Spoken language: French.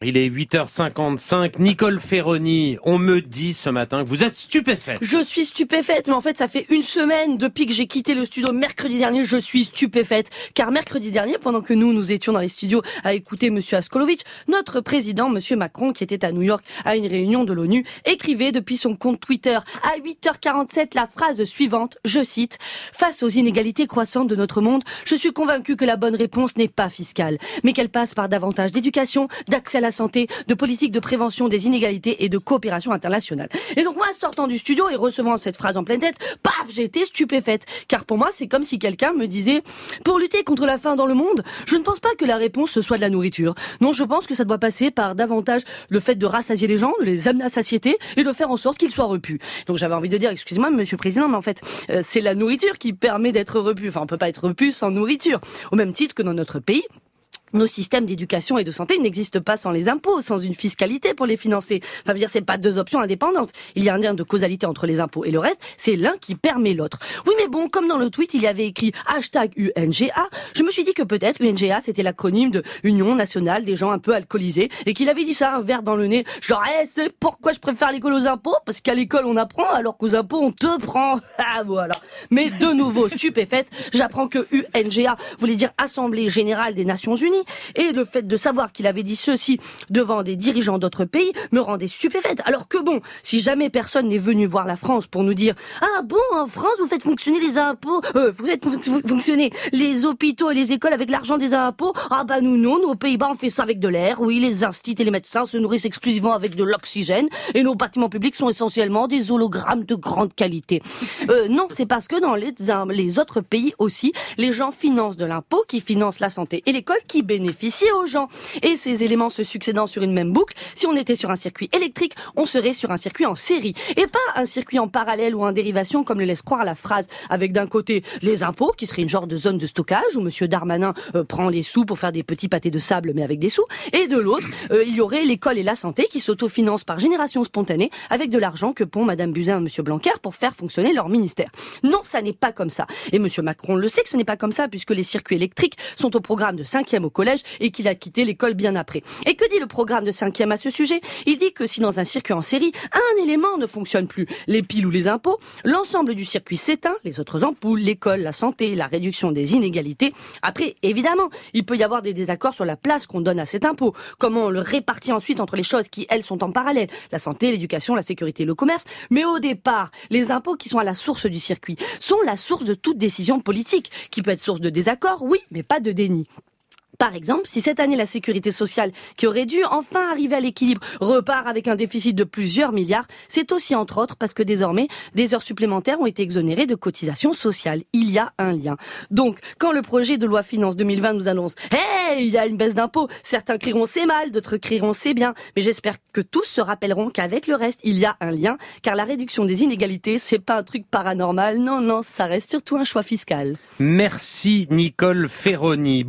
Il est 8h55. Nicole Ferroni, on me dit ce matin que vous êtes stupéfaite. Je suis stupéfaite, mais en fait, ça fait une semaine depuis que j'ai quitté le studio mercredi dernier. Je suis stupéfaite. Car mercredi dernier, pendant que nous étions dans les studios à écouter Monsieur Askolovitch, notre président, Monsieur Macron, qui était à New York à une réunion de l'ONU, écrivait depuis son compte Twitter à 8h47 la phrase suivante, je cite, « Face aux inégalités croissantes de notre monde, je suis convaincu que la bonne réponse n'est pas fiscale, mais qu'elle passe par davantage d'éducation, d'accès à la santé, de politique de prévention des inégalités et de coopération internationale. » Et donc moi, sortant du studio et recevant cette phrase en pleine tête, paf, j'étais stupéfaite. Car pour moi, c'est comme si quelqu'un me disait « Pour lutter contre la faim dans le monde, je ne pense pas que la réponse soit de la nourriture. Non, je pense que ça doit passer par davantage le fait de rassasier les gens, de les amener à satiété et de faire en sorte qu'ils soient repus. » Donc j'avais envie de dire, excusez-moi, Monsieur le Président, mais en fait, c'est la nourriture qui permet d'être repu. Enfin, on peut pas être repu sans nourriture. Au même titre que dans notre pays, nos systèmes d'éducation et de santé n'existent pas sans les impôts, sans une fiscalité pour les financer. Enfin, je veux dire, c'est pas deux options indépendantes. Il y a un lien de causalité entre les impôts et le reste, c'est l'un qui permet l'autre. Oui, mais bon, comme dans le tweet, il y avait écrit #UNGA, je me suis dit que peut-être UNGA, c'était l'acronyme de Union Nationale des gens un peu alcoolisés, et qu'il avait dit ça, un verre dans le nez, genre, c'est pourquoi je préfère l'école aux impôts? Parce qu'à l'école, on apprend, alors qu'aux impôts, on te prend. Ah, voilà. Mais de nouveau, stupéfaite, j'apprends que UNGA voulait dire Assemblée Générale des Nations Unies. Et le fait de savoir qu'il avait dit ceci devant des dirigeants d'autres pays me rendait stupéfaite. Alors que bon, si jamais personne n'est venu voir la France pour nous dire « Ah bon, en France, vous faites fonctionner les impôts, vous faites fonctionner les hôpitaux et les écoles avec l'argent des impôts. Ah bah nous non, nous aux Pays-Bas on fait ça avec de l'air. Oui, les instituts et les médecins se nourrissent exclusivement avec de l'oxygène et nos bâtiments publics sont essentiellement des hologrammes de grande qualité. » Non, c'est parce que dans les autres pays aussi, les gens financent de l'impôt qui finance la santé et l'école qui bénéficier aux gens. Et ces éléments se succédant sur une même boucle, si on était sur un circuit électrique, on serait sur un circuit en série. Et pas un circuit en parallèle ou en dérivation comme le laisse croire la phrase, avec d'un côté les impôts, qui serait une genre de zone de stockage, où Monsieur Darmanin prend les sous pour faire des petits pâtés de sable, mais avec des sous. Et de l'autre, il y aurait l'école et la santé qui s'autofinancent par génération spontanée, avec de l'argent que pond Madame Buzyn et Monsieur Blanquer pour faire fonctionner leur ministère. Non, ça n'est pas comme ça. Et Monsieur Macron le sait que ce n'est pas comme ça, puisque les circuits électriques sont au programme de 5e au collège et qu'il a quitté l'école bien après. Et que dit le programme de 5e à ce sujet? Il dit que si dans un circuit en série, un élément ne fonctionne plus, les piles ou les impôts, l'ensemble du circuit s'éteint, les autres ampoules, l'école, la santé, la réduction des inégalités. Après, évidemment, il peut y avoir des désaccords sur la place qu'on donne à cet impôt, comment on le répartit ensuite entre les choses qui, elles, sont en parallèle, la santé, l'éducation, la sécurité et le commerce. Mais au départ, les impôts qui sont à la source du circuit sont la source de toute décision politique, qui peut être source de désaccord, oui, mais pas de déni. Par exemple, si cette année la sécurité sociale, qui aurait dû enfin arriver à l'équilibre, repart avec un déficit de plusieurs milliards, c'est aussi entre autres parce que désormais, des heures supplémentaires ont été exonérées de cotisations sociales. Il y a un lien. Donc, quand le projet de loi finance 2020 nous annonce « Hey, il y a une baisse d'impôts », certains crieront « C'est mal », d'autres crieront « C'est bien ». Mais j'espère que tous se rappelleront qu'avec le reste, il y a un lien, car la réduction des inégalités, c'est pas un truc paranormal. Non, ça reste surtout un choix fiscal. Merci Nicole Ferroni.